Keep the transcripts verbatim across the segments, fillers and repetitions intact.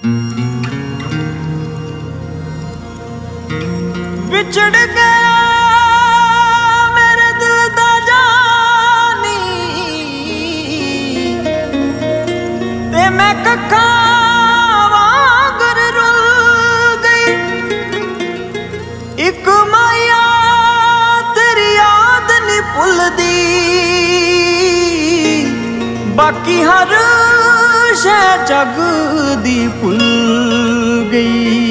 ਵਿਛੜ ਗਿਆ ਮੇਰੇ ਦਿਲ ਦਾ ਜਾਨੀ ਤੇ ਮੈਂ ਕੱਖਾਂ ਵਾਂਗਰ ਰੁਲ ਗਈ। ਇੱਕ ਮਾਇਆ ਤੇਰੀ ਯਾਦ ਨੀ ਭੁੱਲਦੀ, ਬਾਕੀ ਹਰ ਸ਼ੈ ਜਗ ਦੀ ਭੁੱਲ ਗਈ।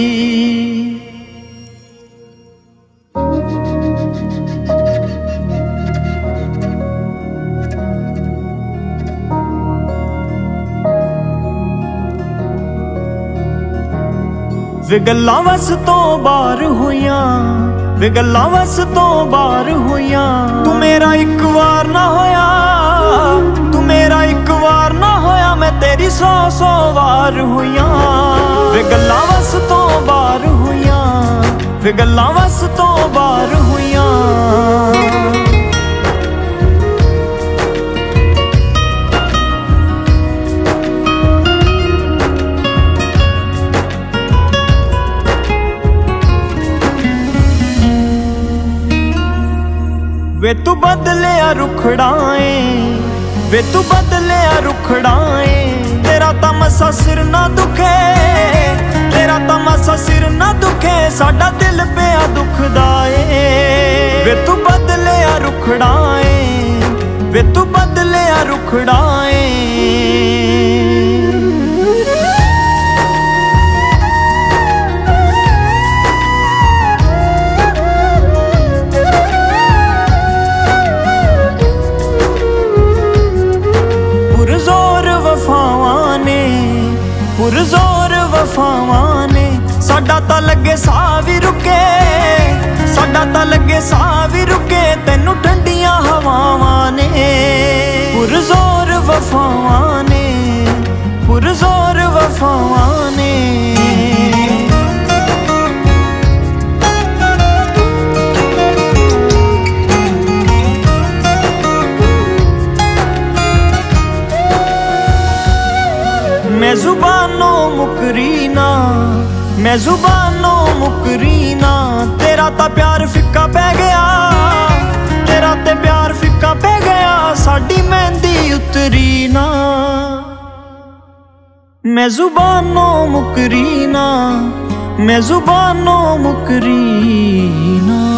ਵੇ ਗੱਲਾਂ ਵਸ ਤੋਂ ਬਾਹਰ ਹੋਈਆਂ, ਵੇ ਗੱਲਾਂ ਵਸ ਤੋਂ ਬਾਹਰ ਹੋਈਆਂ। ਤੂੰ ਮੇਰਾ ਇੱਕ ਵਾਰ ਨਾ ਹੋਇਆ, ਤੂੰ ਮੇਰਾ ਇੱਕ ਵਾਰ ਨਾ ਹੋਇਆ, ਮੈਂ ਤੇਰੀ ਸੌ ਸੌ ਵਾਰ ਹੋਈਆਂ। ਵੇ ਗੱਲਾਂ ਵਸ ਤੋਂ ਬਾਹਰ ਹੋਈਆਂ, ਵੇ ਗੱਲਾਂ ਵਸ ਤੋਂ ਬਾਹਰ ਹੋਈਆਂ। ਵੇ ਤੂੰ ਬਦਲਿਆ ਰੁਖੜਾ ਏ, ਵੇ ਤੂੰ ਬਦਲਿਆ ਰੁਖੜਾ ਏ। ਤੇਰਾ ਤਾਂ ਮਸਾ ਸਿਰ ਨਾ ਦੁਖੇ, ਤੇਰਾ ਤਾਂ ਮਸਾ ਸਿਰ ਨਾ ਦੁਖੇ, ਸਾਡਾ ਦਿਲ ਪਿਆ ਦੁਖਦਾ ਏ। ਵੇ ਤੂੰ ਬਦਲਿਆ ਰੁਖੜਾ ਏ, ਵੇ ਤੂੰ ਬਦਲਿਆ ਰੁਖੜਾ ਏ। ਪੁਰਜ਼ੋਰ ਵਫਾਵਾਂ ਨੇ, ਸਾਡਾ ਤਾਂ ਲੱਗੇ ਸਾਹ ਵੀ ਰੁਕੇ, ਸਾਡਾ ਤਾਂ ਲੱਗੇ ਸਾਹ ਵੀ ਰੁਕੇ, ਤੈਨੂੰ ਠੰਡੀਆਂ ਹਵਾਵਾਂ ਨੇ। ਪੁਰਜ਼ੋਰ ਵਫਾਵਾਂ ਨੇ, ਪੁਰਜ਼ੋਰ ਵਫਾਵਾਂ ਨੇ। मैं जुबानों मुकरी ना, मैं जुबानों मुकरी ना। तेरा ता प्यार फिक्का पै गया, तेरा ते प्यार फिक्का पै गया, साडी मेहंदी उतरी ना। मैं जुबानों मुकरी ना, मैं जुबानों मुकरी ना।